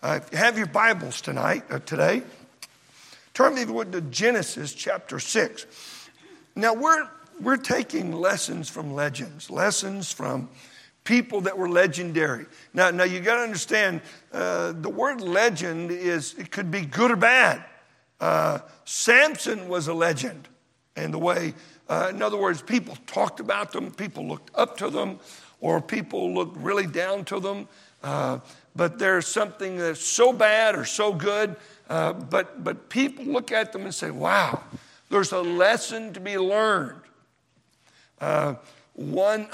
If you have your Bibles today, turn me to Genesis chapter 6. Now, we're taking lessons from legends, lessons from people that were legendary. Now you got to understand, the word legend it could be good or bad. Samson was a legend, and the way, in other words, people talked about them, people looked up to them, or people looked really down to them. But there's something that's so bad or so good, but people look at them and say, wow, there's a lesson to be learned. One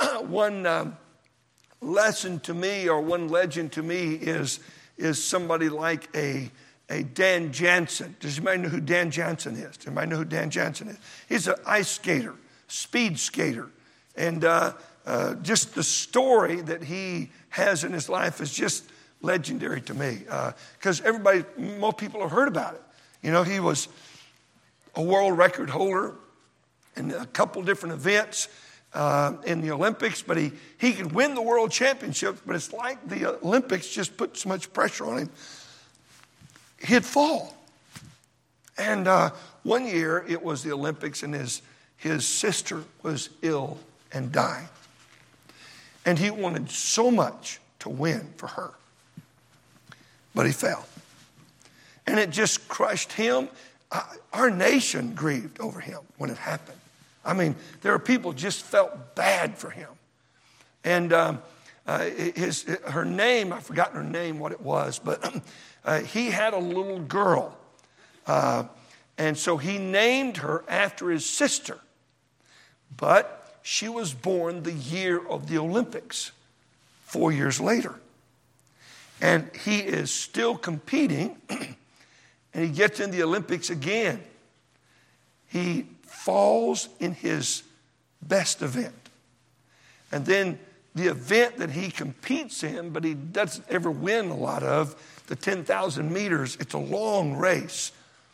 lesson to me, or one legend to me, is somebody like a Dan Jansen. Does anybody know who Dan Jansen is? Does anybody know who Dan Jansen is? He's an ice skater, speed skater. And just the story that he has in his life is just legendary to me. Because most people have heard about it. You know, he was a world record holder in a couple different events in the Olympics, but he could win the world championships, but it's like the Olympics just put so much pressure on him, he'd fall. And one year it was the Olympics, and his sister was ill and dying. And he wanted so much to win for her, but he fell. And it just crushed him. Our nation grieved over him when it happened. I mean, there are people just felt bad for him. And her name, I've forgotten her name, what it was, but he had a little girl. And so he named her after his sister. But she was born the year of the Olympics, 4 years later. And he is still competing, and he gets in the Olympics again. He falls in his best event. And then the event that he competes in, but he doesn't ever win a lot of, the 10,000 meters, it's a long race.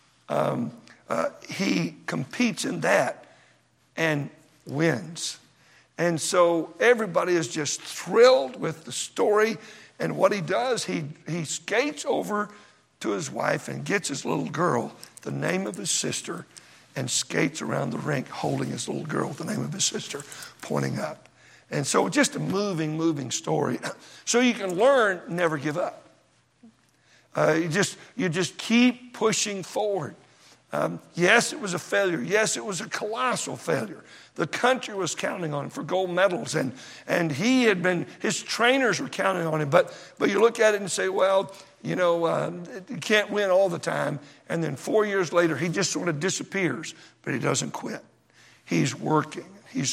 He competes in that and wins. And so everybody is just thrilled with the story. And what he does, he skates over to his wife and gets his little girl the name of his sister, and skates around the rink holding his little girl with the name of his sister, pointing up. And so just a moving story. So you can learn, never give up. You just keep pushing forward. Yes, it was a failure. Yes, it was a colossal failure. The country was counting on him for gold medals, and his trainers were counting on him. But you look at it and say, well, you can't win all the time. And then 4 years later, he just sort of disappears, but he doesn't quit. He's working.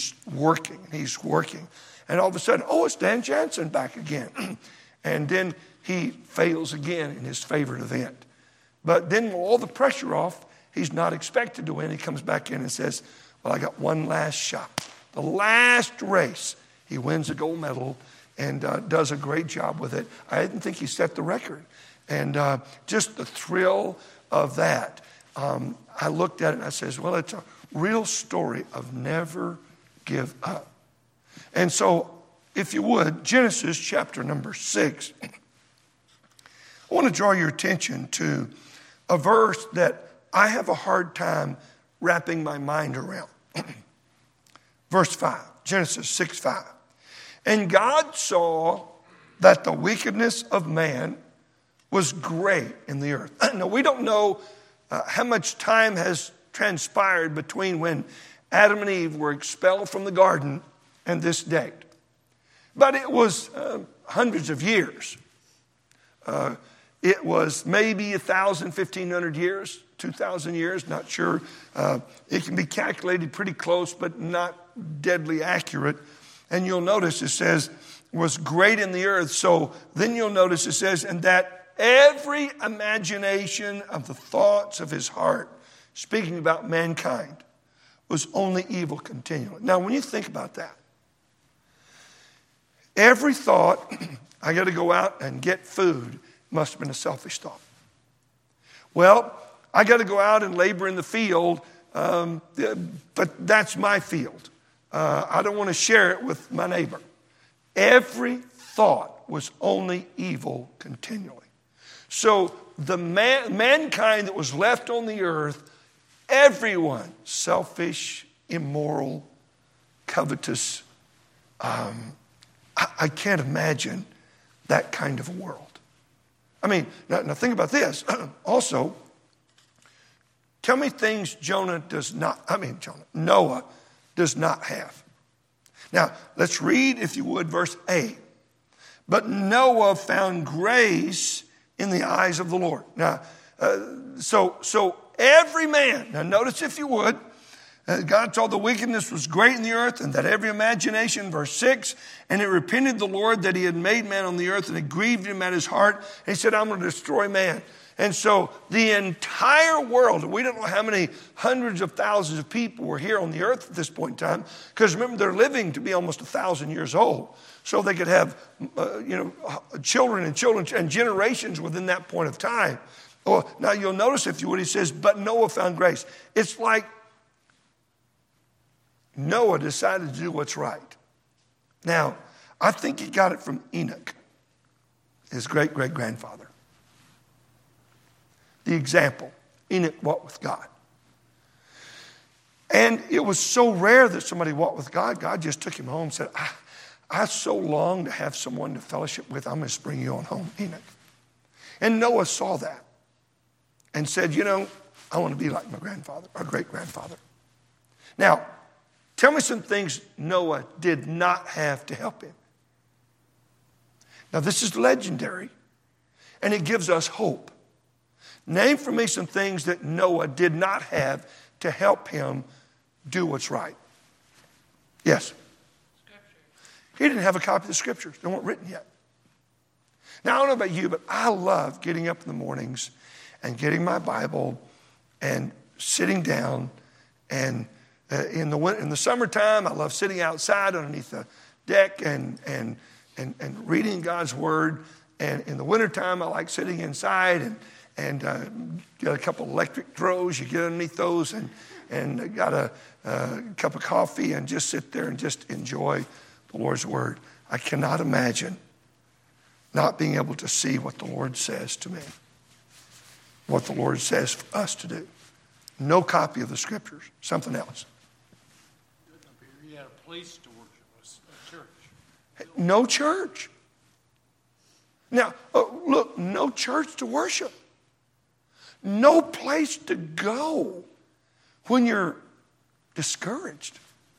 And all of a sudden, it's Dan Jansen back again. And then he fails again in his favorite event. But then with all the pressure off, he's not expected to win. He comes back in and says, well, I got one last shot. The last race, he wins a gold medal and does a great job with it. I didn't think he set the record. And just the thrill of that. I looked at it and I says, well, it's a real story of never give up. And so, if you would, Genesis chapter number 6. I want to draw your attention to a verse that I have a hard time wrapping my mind around. Verse 5, Genesis 6:5. And God saw that the wickedness of man was great in the earth. Now, we don't know how much time has transpired between when Adam and Eve were expelled from the garden and this date. But it was hundreds of years. It was maybe 1,000, 1,500 years, 2,000 years, not sure. It can be calculated pretty close, but not deadly accurate. And you'll notice it says, was great in the earth. So then you'll notice it says, and that every imagination of the thoughts of his heart, speaking about mankind, was only evil continually. Now, when you think about that, every thought, I got to go out and get food, must have been a selfish thought. Well, I got to go out and labor in the field, but that's my field. I don't want to share it with my neighbor. Every thought was only evil continually. So the mankind that was left on the earth, everyone, selfish, immoral, covetous. I can't imagine that kind of a world. I mean, now think about this. Also, tell me things Noah does not have. Now, let's read, if you would, verse 8. But Noah found grace in the eyes of the Lord. Now, so every man, now notice if you would, God saw the wickedness was great in the earth, and that every imagination, verse 6, and it repented the Lord that he had made man on the earth, and it grieved him at his heart. And he said, I'm going to destroy man. And so the entire world, we don't know how many hundreds of thousands of people were here on the earth at this point in time, because remember, they're living to be almost 1,000 years old. So they could have, children and generations within that point of time. Well, now you'll notice, if you would, he says, but Noah found grace. It's like Noah decided to do what's right. Now, I think he got it from Enoch, his great-great-grandfather. The example, Enoch walked with God. And it was so rare that somebody walked with God, God just took him home and said, I so long to have someone to fellowship with, I'm going to bring you on home, Enoch. And Noah saw that and said, I want to be like my grandfather, our great-grandfather. Now, tell me some things Noah did not have to help him. Now, this is legendary, and it gives us hope. Name for me some things that Noah did not have to help him do what's right. Yes? He didn't have a copy of the scriptures. They weren't written yet. Now, I don't know about you, but I love getting up in the mornings and getting my Bible and sitting down. And in the summertime, I love sitting outside underneath the deck and reading God's word. And in the wintertime, I like sitting inside and get a couple of electric throws. You get underneath those and got a cup of coffee and just sit there and just enjoy the Lord's word. I cannot imagine not being able to see what the Lord says to me, what the Lord says for us to do. No copy of the scriptures, something else. You had a place to worship, a church. No church. Now, look, no church to worship. No place to go when you're discouraged.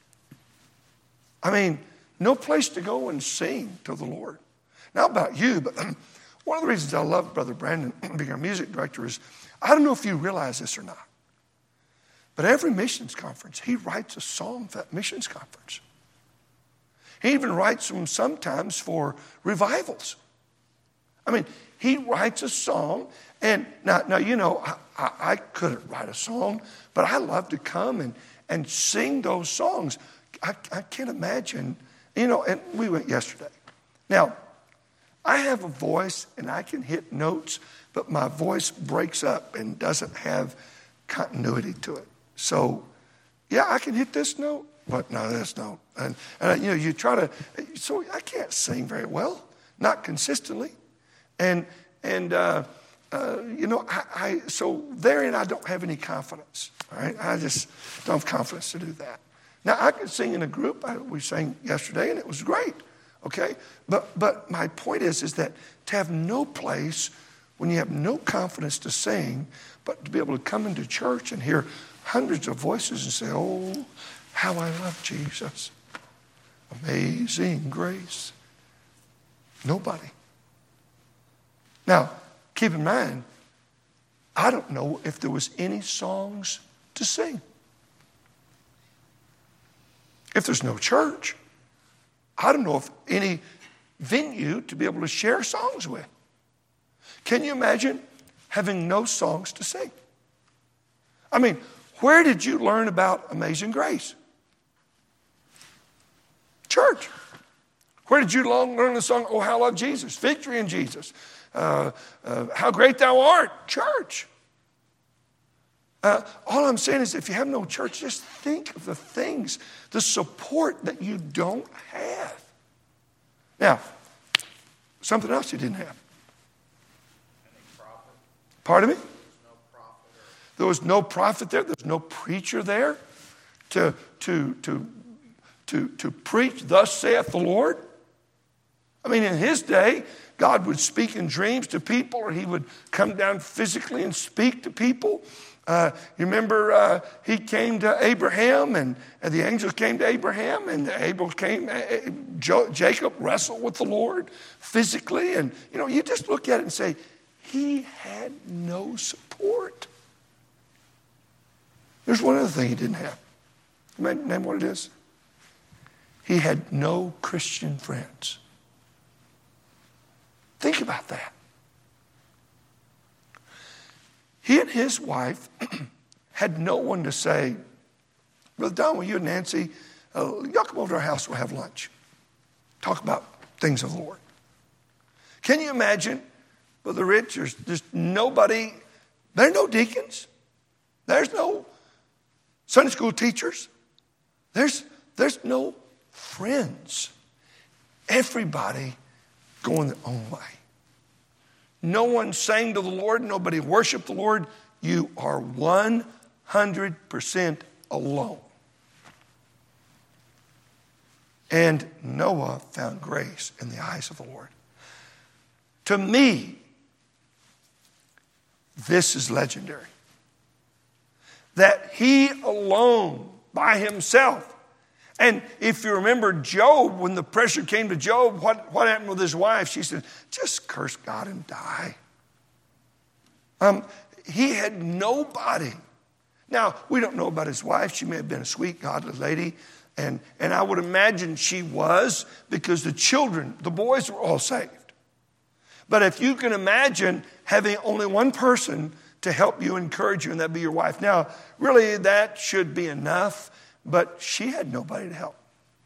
I mean, no place to go and sing to the Lord. Not about you, but one of the reasons I love Brother Brandon being our music director is, I don't know if you realize this or not, but every missions conference, he writes a song for that missions conference. He even writes them sometimes for revivals. I mean, he writes a song, and now I couldn't write a song, but I love to come and sing those songs. I can't imagine, and we went yesterday. Now, I have a voice, and I can hit notes, but my voice breaks up and doesn't have continuity to it. So, yeah, I can hit this note, but no, this note. And you try to, so I can't sing very well, not consistently. So therein I don't have any confidence, all right? I just don't have confidence to do that. Now, I could sing in a group. We sang yesterday, and it was great, okay? But my point is that to have no place when you have no confidence to sing, but to be able to come into church and hear hundreds of voices and say, oh, how I love Jesus. Amazing grace. Nobody. Now, keep in mind, I don't know if there was any songs to sing. If there's no church, I don't know if any venue to be able to share songs with. Can you imagine having no songs to sing? I mean, where did you learn about Amazing Grace? Church. Where did you learn the song, Oh, How I Love Jesus? Victory in Jesus. How Great Thou Art? Church. All I'm saying is if you have no church, just think of the things, the support that you don't have. Now, something else you didn't have. Pardon me? There was no prophet there. There was no preacher there to preach, thus saith the Lord. I mean, in his day, God would speak in dreams to people, or he would come down physically and speak to people. You remember he came to Abraham, and the angels came to Abraham, and Jacob wrestled with the Lord physically. And, you just look at it and say, he had no support. There's one other thing he didn't have. Name what it is. He had no Christian friends. Think about that. He and his wife had no one to say, Brother Don, will you and Nancy, y'all come over to our house, we'll have lunch. Talk about things of the Lord. Can you imagine, Brother Rich, there's nobody, there are no deacons. There's no Sunday school teachers. There's no friends. Everybody going their own way. No one sang to the Lord. Nobody worshiped the Lord. You are 100% alone. And Noah found grace in the eyes of the Lord. To me, this is legendary. That he alone, by himself. And if you remember Job, when the pressure came to Job, what happened with his wife? She said, just curse God and die. He had nobody. Now, we don't know about his wife. She may have been a sweet, godly lady. And I would imagine she was, because the children, the boys were all saved. But if you can imagine having only one person to help you, encourage you, and that be your wife. Now, really, that should be enough. But she had nobody to help.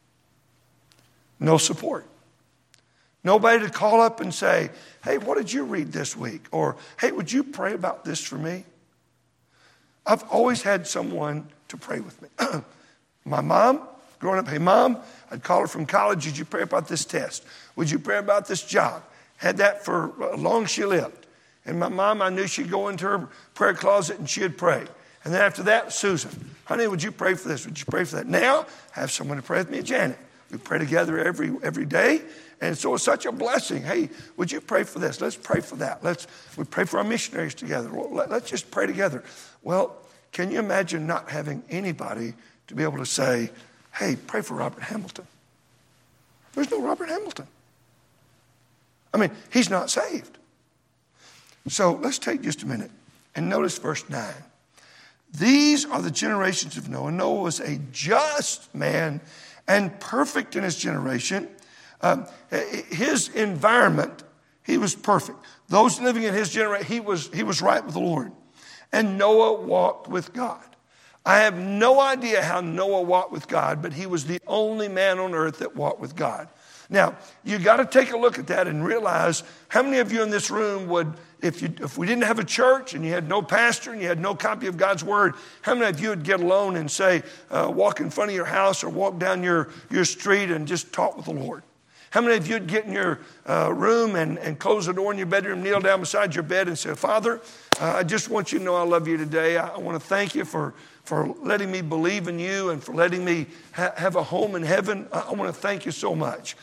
No support. Nobody to call up and say, hey, what did you read this week? Or, hey, would you pray about this for me? I've always had someone to pray with me. My mom, growing up, hey, Mom, I'd call her from college. Would you pray about this test? Would you pray about this job? Had that for as long as she lived. And my mom, I knew she'd go into her prayer closet and she'd pray. And then after that, Susan, honey, would you pray for this? Would you pray for that? Now, I have someone to pray with me, Janet. We pray together every day. And so it's such a blessing. Hey, would you pray for this? Let's pray for that. We pray for our missionaries together. Let's just pray together. Well, can you imagine not having anybody to be able to say, hey, pray for Robert Hamilton? There's no Robert Hamilton. I mean, he's not saved. So let's take just a minute and notice verse 9. These are the generations of Noah. Noah was a just man and perfect in his generation. His environment, he was perfect. Those living in his generation, he was right with the Lord. And Noah walked with God. I have no idea how Noah walked with God, but he was the only man on earth that walked with God. Now, you got to take a look at that and realize how many of you in this room would, if we didn't have a church and you had no pastor and you had no copy of God's word, how many of you would get alone and say, walk in front of your house or walk down your street and just talk with the Lord? How many of you would get in your room and close the door in your bedroom, kneel down beside your bed and say, Father, I just want you to know I love you today. I want to thank you for letting me believe in you and for letting me have a home in heaven. I want to thank you so much.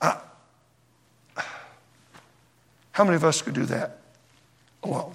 How many of us could do that alone?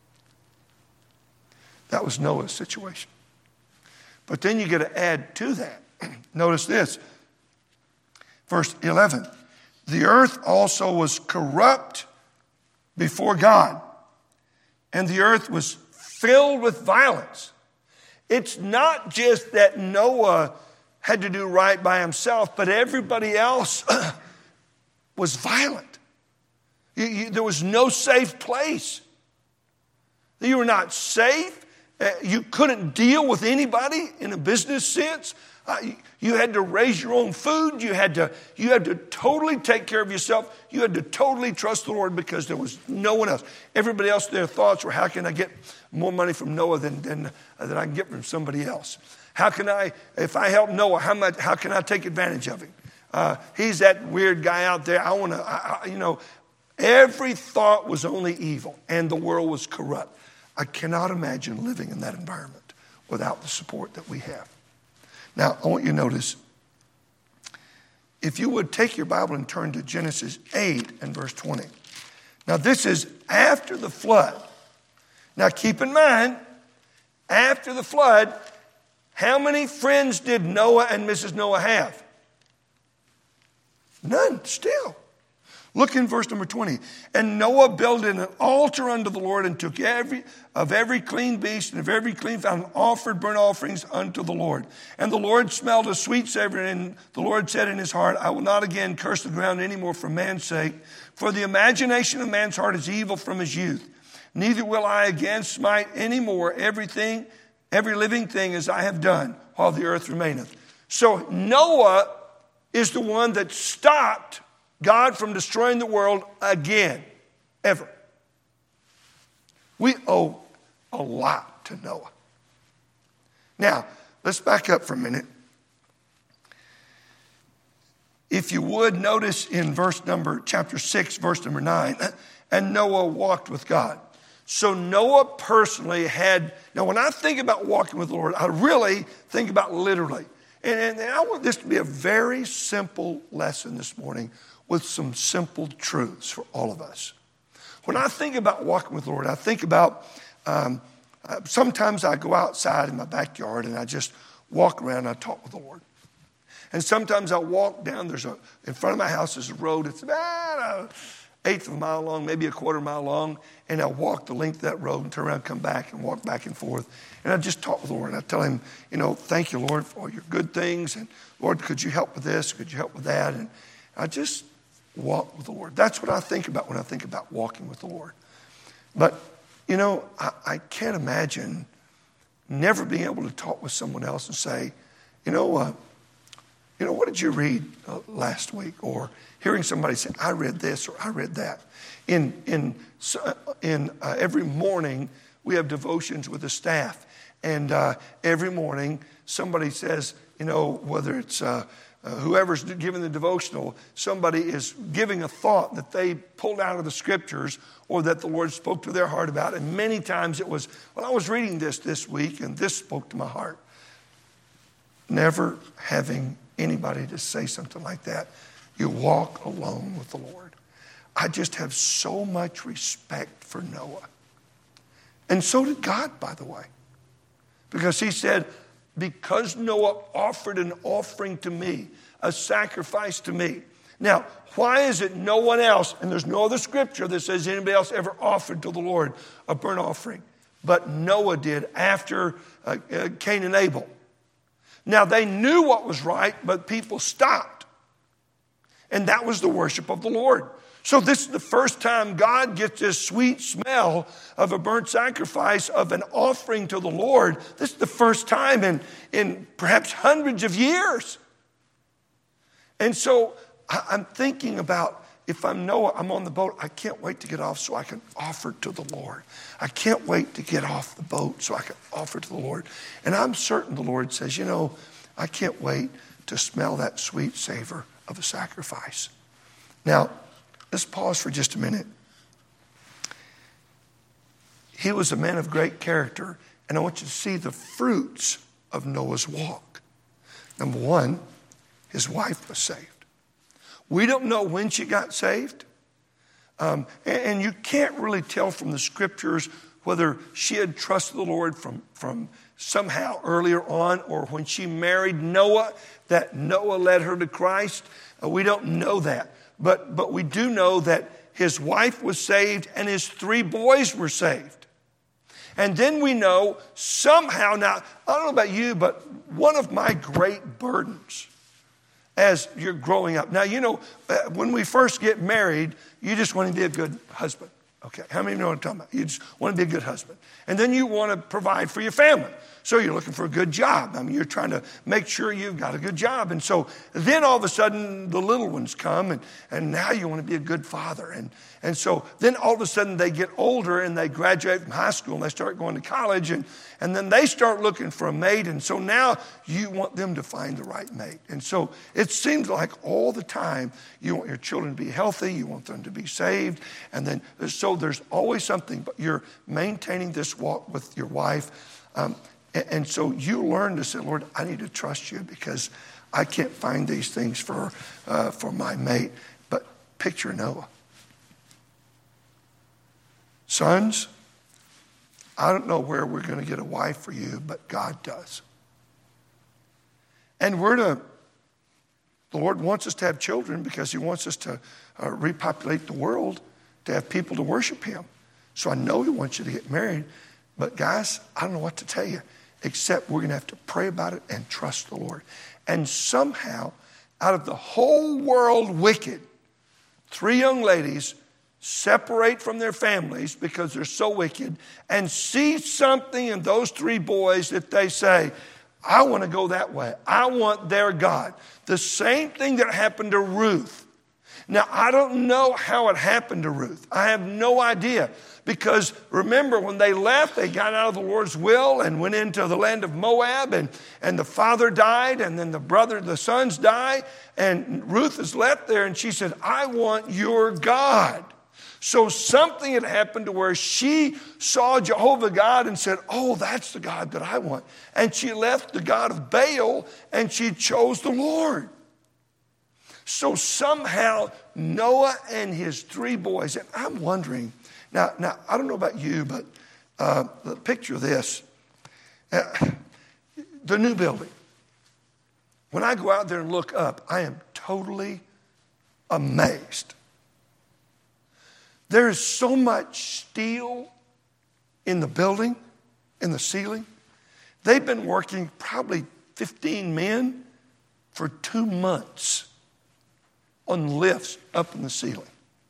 That was Noah's situation. But then you got to add to that. Notice this. Verse 11. The earth also was corrupt before God, and the earth was filled with violence. It's not just that Noah had to do right by himself, but everybody else was violent. There was no safe place. You were not safe. You couldn't deal with anybody in a business sense. You had to raise your own food. You had to totally take care of yourself. You had to totally trust the Lord because there was no one else. Everybody else, their thoughts were, how can I get more money from Noah than I can get from somebody else? How can I, if I help Noah, how can I take advantage of him? He's that weird guy out there. Every thought was only evil, and the world was corrupt. I cannot imagine living in that environment without the support that we have. Now, I want you to notice, if you would take your Bible and turn to Genesis 8 and verse 20. Now, this is after the flood. Now, keep in mind, after the flood, how many friends did Noah and Mrs. Noah have? None, still. Look in verse number 20. And Noah built an altar unto the Lord and took every clean beast and of every clean fowl and offered burnt offerings unto the Lord. And the Lord smelled a sweet savor, and the Lord said in his heart, I will not again curse the ground any more for man's sake, for the imagination of man's heart is evil from his youth. Neither will I again smite any more every living thing as I have done while the earth remaineth. So Noah is the one that stopped God from destroying the world again, ever. We owe a lot to Noah. Now, let's back up for a minute. If you would, notice in chapter 6, verse number 9, and Noah walked with God. So Noah personally now when I think about walking with the Lord, I really think about literally. And I want this to be a very simple lesson this morning with some simple truths for all of us. When I think about walking with the Lord, I think about, sometimes I go outside in my backyard and I just walk around and I talk with the Lord. And sometimes I walk down, in front of my house is a road, it's about 1/8 of a mile long, maybe 1/4 mile long, and I walk the length of that road and turn around, come back and walk back and forth. And I just talk with the Lord and I tell him, thank you, Lord, for all your good things. And Lord, could you help with this? Could you help with that? And I just walk with the Lord. That's what I think about when I think about walking with the Lord. But, I can't imagine never being able to talk with someone else and say, what did you read last week? Or hearing somebody say, I read this or I read that. In every morning, we have devotions with the staff. And every morning, somebody says, whether it's whoever's giving the devotional, somebody is giving a thought that they pulled out of the scriptures or that the Lord spoke to their heart about. And many times it was, I was reading this week and this spoke to my heart. Never having anybody to say something like that. You walk alone with the Lord. I just have so much respect for Noah. And so did God, by the way. Because he said, because Noah offered an offering to me, a sacrifice to me. Now, why is it no one else, and there's no other scripture that says anybody else ever offered to the Lord a burnt offering, but Noah did after Cain and Abel. Now, they knew what was right, but people stopped. And that was the worship of the Lord. So this is the first time God gets this sweet smell of a burnt sacrifice, of an offering to the Lord. This is the first time in perhaps hundreds of years. And so I'm thinking about, if I'm Noah, I'm on the boat, I can't wait to get off so I can offer to the Lord. I can't wait to get off the boat so I can offer to the Lord. And I'm certain the Lord says, I can't wait to smell that sweet savor of a sacrifice. Now, let's pause for just a minute. He was a man of great character, and I want you to see the fruits of Noah's walk. Number one, his wife was saved. We don't know when she got saved, and you can't really tell from the scriptures whether she had trusted the Lord from somehow earlier on, or when she married Noah, that Noah led her to Christ. We don't know that. But we do know that his wife was saved and his 3 boys were saved. And then we know somehow, now, I don't know about you, but one of my great burdens as you're growing up. Now, when we first get married, you just want to be a good husband, Okay, how many know what I'm talking about? You just want to be a good husband. And then you want to provide for your family. So you're looking for a good job. I mean, you're trying to make sure you've got a good job. And so then all of a sudden the little ones come and now you want to be a good father. And so then all of a sudden they get older and they graduate from high school and they start going to college and then they start looking for a mate. And so now you want them to find the right mate. And so it seems like all the time you want your children to be healthy. You want them to be saved. And then so there's always something, but you're maintaining this walk with your wife. And so you learn to say, Lord, I need to trust you because I can't find these things for my mate. But picture Noah. Sons, I don't know where we're going to get a wife for you, but God does. And the Lord wants us to have children because he wants us to repopulate the world, to have people to worship him. So I know he wants you to get married. But guys, I don't know what to tell you, except we're going to have to pray about it and trust the Lord. And somehow, out of the whole world wicked, 3 young ladies separate from their families because they're so wicked and see something in those 3 boys that they say, I want to go that way. I want their God. The same thing that happened to Ruth. Now, I don't know how it happened to Ruth. I have no idea. Because remember, when they left, they got out of the Lord's will and went into the land of Moab, and the father died, and then the sons die, and Ruth is left there, and she said, I want your God. So something had happened to where she saw Jehovah God and said, oh, that's the God that I want. And she left the God of Baal, and she chose the Lord. So somehow Noah and his 3 boys, and I'm wondering, now I don't know about you, but picture this. The new building. When I go out there and look up, I am totally amazed. There is so much steel in the building, in the ceiling. They've been working probably 15 men for 2 months on lifts up in the ceiling.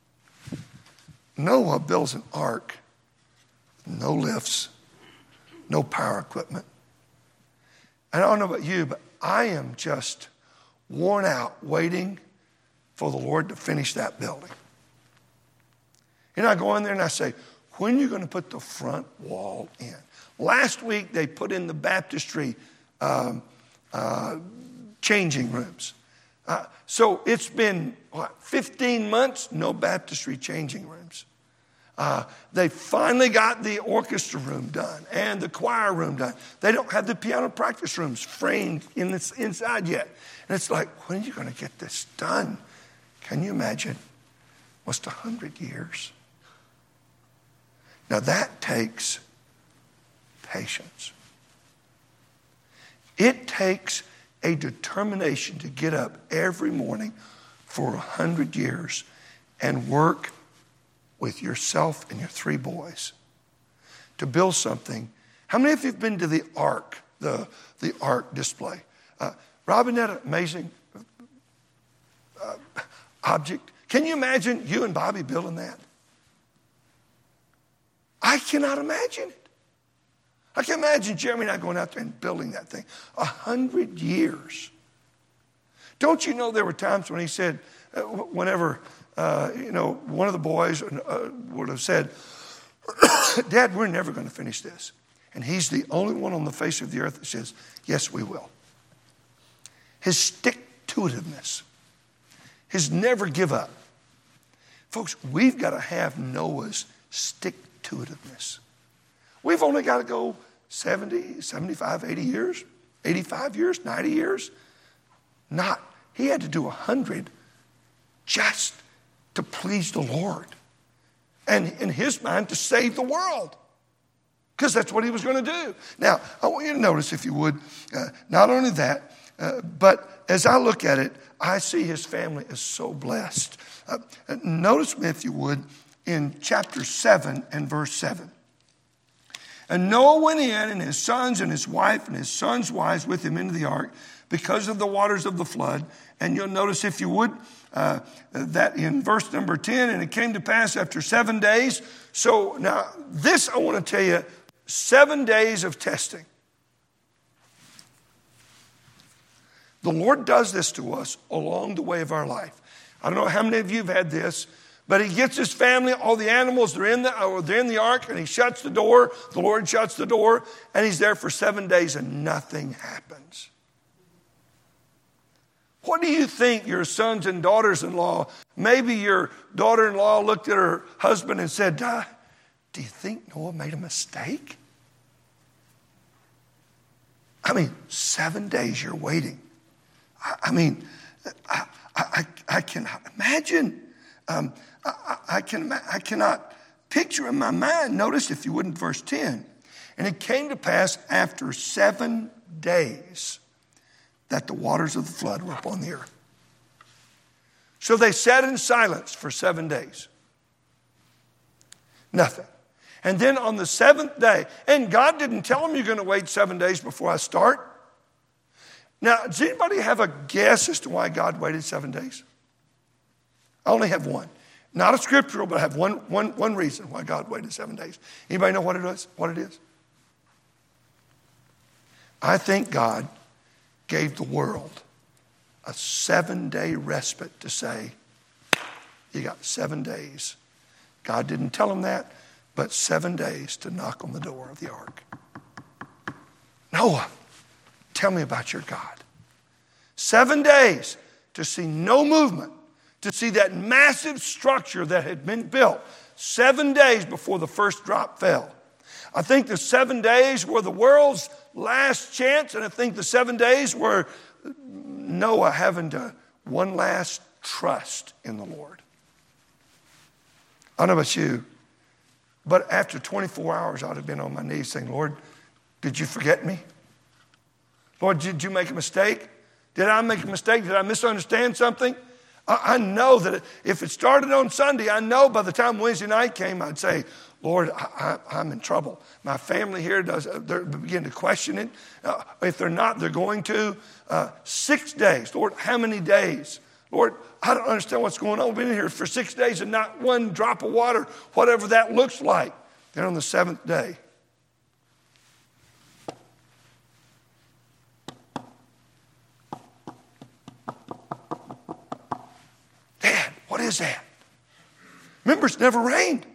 Noah builds an ark, no lifts, no power equipment. And I don't know about you, but I am just worn out waiting for the Lord to finish that building. And I go in there and I say, when are you going to put the front wall in? Last week they put in the baptistry changing rooms. So it's been 15 months, no baptistry changing rooms. They finally got the orchestra room done and the choir room done. They don't have the piano practice rooms framed inside yet. And it's like, when are you going to get this done? Can you imagine? Almost 100 years. Now that takes patience. It takes a determination to get up every morning for 100 years and work with yourself and your 3 boys to build something. How many of you have been to the Ark, the Ark display? Robin, that amazing object. Can you imagine you and Bobby building that? I cannot imagine it. I can imagine Jeremy and I going out there and building that thing. 100 years. Don't you know there were times when he said, whenever, one of the boys would have said, Dad, we're never going to finish this. And he's the only one on the face of the earth that says, yes, we will. His stick-to-itiveness. His never give up. Folks, we've got to have Noah's stick-to-itiveness. We've only got to go 70, 75, 80 years, 85 years, 90 years. He had to do 100 just to please the Lord. And in his mind, to save the world. Because that's what he was going to do. Now, I want you to notice, if you would, not only that, but as I look at it, I see his family is so blessed. Notice me, if you would, in chapter 7 and verse 7. And Noah went in, and his sons and his wife and his sons' wives with him into the ark, because of the waters of the flood. And you'll notice, if you would, that in verse number 10, and it came to pass after 7 days. So now this, I want to tell you, 7 days of testing. The Lord does this to us along the way of our life. I don't know how many of you have had this, but he gets his family, all the animals, they're in the ark, and he shuts the door. The Lord shuts the door, and he's there for 7 days, and nothing happens. What do you think your sons and daughters-in-law, maybe your daughter-in-law looked at her husband and said, do you think Noah made a mistake? I mean, 7 days you're waiting. I cannot imagine. I cannot picture in my mind. Notice, if you wouldn't, verse 10. And it came to pass after 7 days that the waters of the flood were upon the earth. So they sat in silence for 7 days. Nothing. And then on the 7th day, and God didn't tell them, you're going to wait 7 days before I start. Now, does anybody have a guess as to why God waited 7 days? I only have one. Not a scriptural, but I have one reason why God waited 7 days. Anybody know what it is? What it is? I think God gave the world a 7-day respite to say, you got 7 days. God didn't tell them that, but 7 days to knock on the door of the ark. Noah, tell me about your God. 7 days to see no movement, to see that massive structure that had been built 7 days before the first drop fell. I think the 7 days were the world's last chance, and I think the 7 days were Noah having to one last trust in the Lord. I don't know about you, but after 24 hours, I'd have been on my knees saying, Lord, did you forget me? Lord, did you make a mistake? Did I make a mistake? Did I misunderstand something? I know that if it started on Sunday, I know by the time Wednesday night came, I'd say, Lord, I'm in trouble. My family here they begin to question it. If they're not, they're going to. 6 days. Lord, how many days? Lord, I don't understand what's going on. We've been in here for 6 days and not one drop of water, whatever that looks like. Then on the 7th day, Dad, what is that? Remember, it's never rained.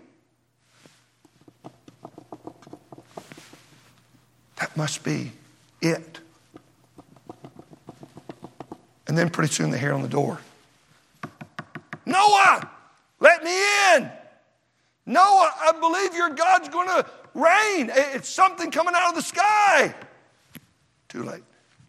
That must be it. And then pretty soon they hear on the door, Noah, let me in. Noah, I believe your God's going to rain. It's something coming out of the sky. Too late.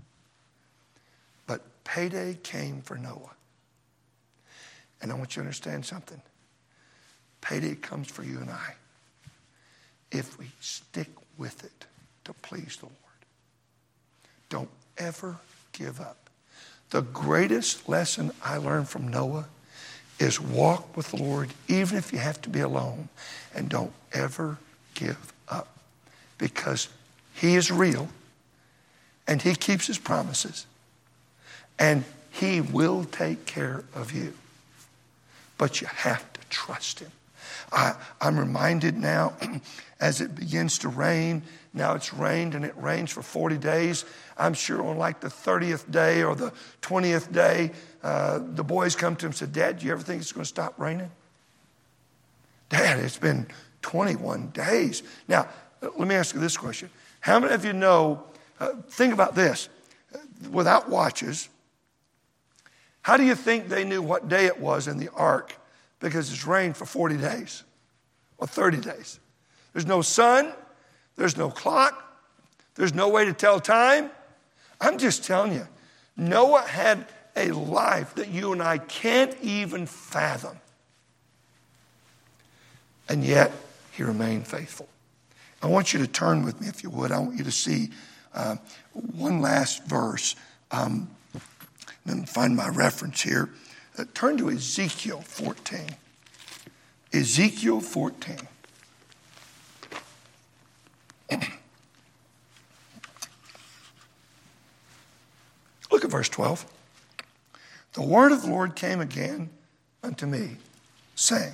But payday came for Noah. And I want you to understand something. Payday comes for you and I if we stick with it to please the Lord. Don't ever give up. The greatest lesson I learned from Noah is walk with the Lord, even if you have to be alone, and don't ever give up, because he is real and he keeps his promises and he will take care of you. But you have to trust him. I'm reminded now, as it begins to rain, now it's rained and it rains for 40 days. I'm sure on like the 30th day or the 20th day, the boys come to him and said, Dad, do you ever think it's going to stop raining? Dad, it's been 21 days. Now, let me ask you this question. How many of you know, think about this, without watches, how do you think they knew what day it was in the ark? Because it's rained for 40 days or 30 days. There's no sun. There's no clock. There's no way to tell time. I'm just telling you, Noah had a life that you and I can't even fathom. And yet, he remained faithful. I want you to turn with me, if you would. I want you to see one last verse. Let me find my reference here. Turn to Ezekiel 14. Ezekiel 14. Look at at verse 12. The word of the Lord came again unto me, saying,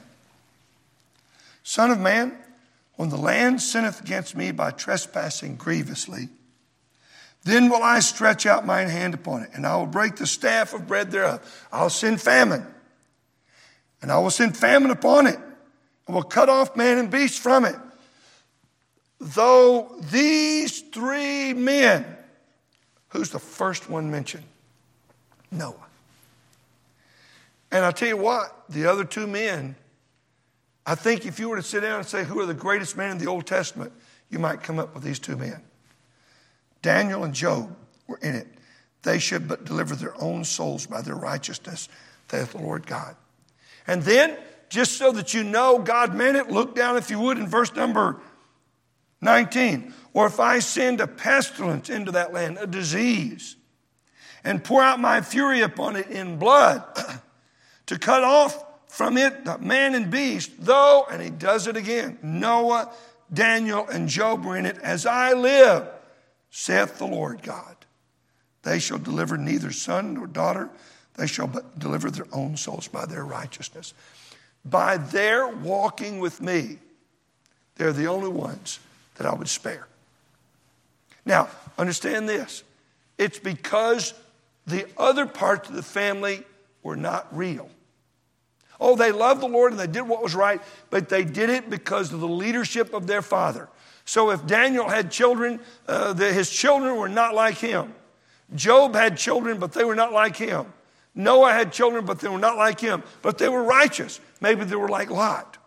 Son of man, when the land sinneth against me by trespassing grievously, then will I stretch out mine hand upon it, and I will break the staff of bread thereof. I'll send famine, and I will send famine upon it, and will cut off man and beast from it. Though these three men, who's the first one mentioned? Noah. And I'll tell you what, the other two men, I think if you were to sit down and say who are the greatest men in the Old Testament, you might come up with these two men. Daniel and Job were in it. They should but deliver their own souls by their righteousness, saith the Lord God. And then, just so that you know God meant it, look down, if you would, in verse number 19. Or if I send a pestilence into that land, a disease, and pour out my fury upon it in blood, to cut off from it man and beast, though, and he does it again, Noah, Daniel, and Job were in it, as I live, saith the Lord God. They shall deliver neither son nor daughter. They shall but deliver their own souls by their righteousness. By their walking with me, they're the only ones that I would spare. Now, understand this. It's because the other parts of the family were not real. Oh, they loved the Lord and they did what was right, but they did it because of the leadership of their father. So if Daniel had children, his children were not like him. Job had children, but they were not like him. Noah had children, but they were not like him. But they were righteous. Maybe they were like Lot.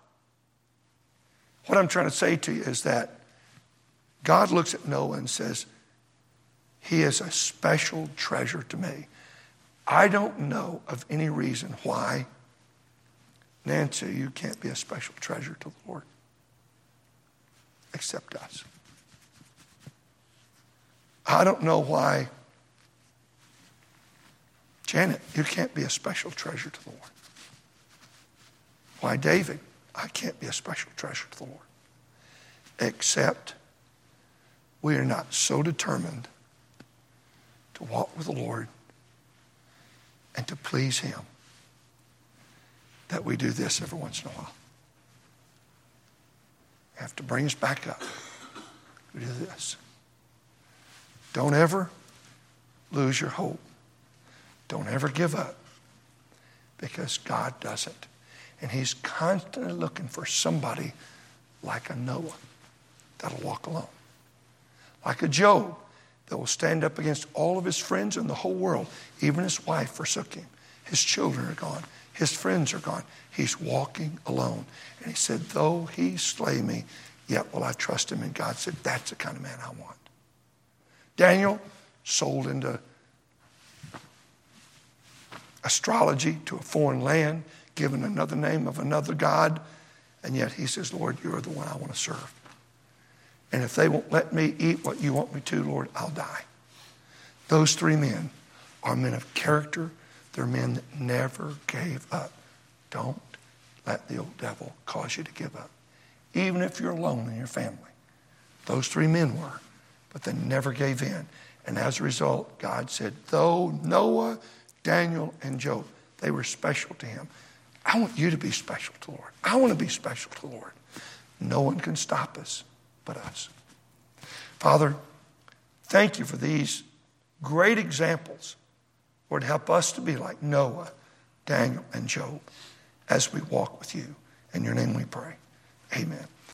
What I'm trying to say to you is that God looks at Noah and says, he is a special treasure to me. I don't know of any reason why, Nancy, you can't be a special treasure to the Lord. Except us. I don't know why, Janet, you can't be a special treasure to the Lord. Why, David, I can't be a special treasure to the Lord. Except we are not so determined to walk with the Lord and to please him that we do this every once in a while. You have to bring us back up. We do this. Don't ever lose your hope. Don't ever give up, because God doesn't. And he's constantly looking for somebody like a Noah that'll walk alone. Like a Job that will stand up against all of his friends in the whole world. Even his wife forsook him. His children are gone. His friends are gone. He's walking alone. And he said, though he slay me, yet will I trust him. And God said, that's the kind of man I want. Daniel sold into astrology to a foreign land, given another name of another God. And yet he says, Lord, you are the one I want to serve. And if they won't let me eat what you want me to, Lord, I'll die. Those three men are men of character. They're men that never gave up. Don't let the old devil cause you to give up. Even if you're alone in your family. Those three men were, but they never gave in. And as a result, God said, though Noah, Daniel, and Job, they were special to him. I want you to be special to the Lord. I want to be special to the Lord. No one can stop us but us. Father, thank you for these great examples. Lord, help us to be like Noah, Daniel, and Job as we walk with you. In your name we pray. Amen.